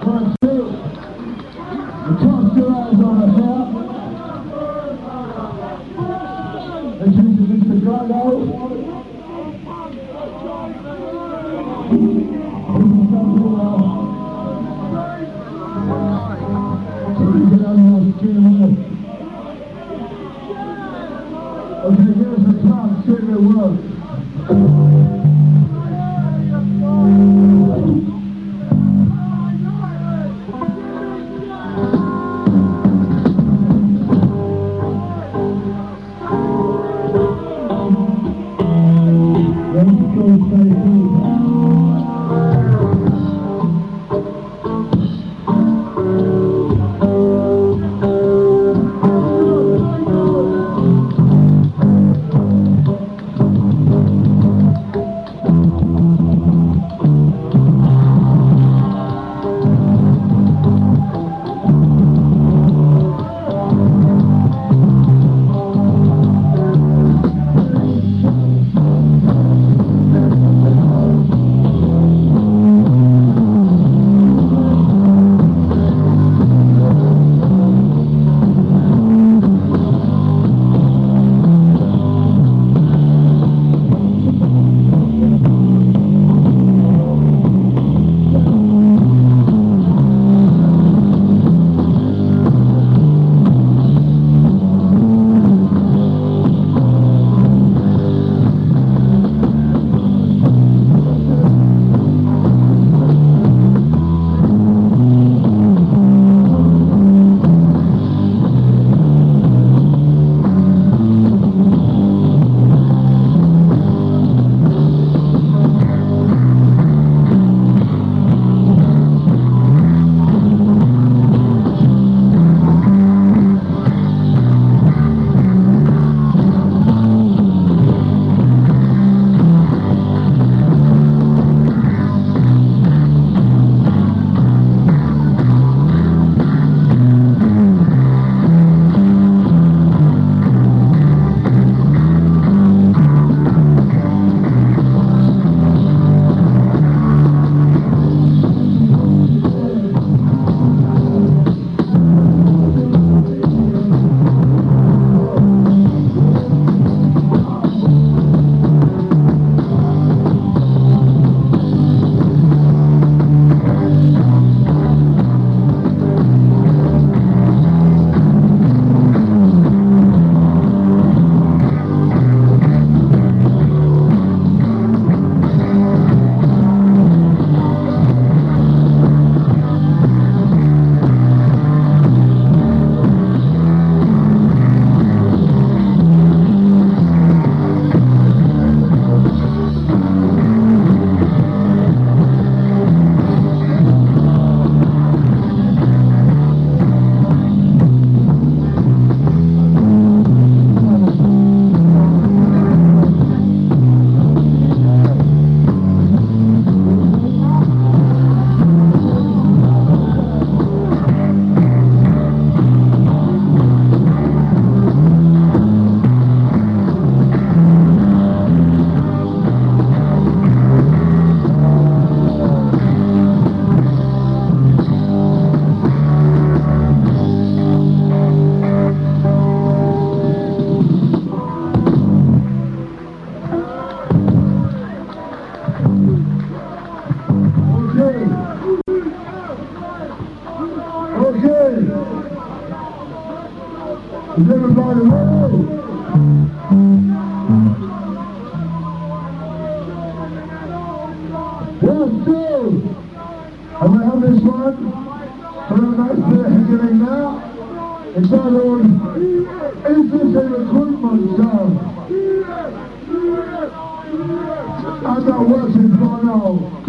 One, two. And cross your eyes on the hair. Introduce Mr. Drago. So we get out of your skin. Okay, here's the top secret word. Is everybody ready? One, two. Are we having this one? For a nice bit of beginning now. Entitled, Is This a Recruitment Song? I know what's going on.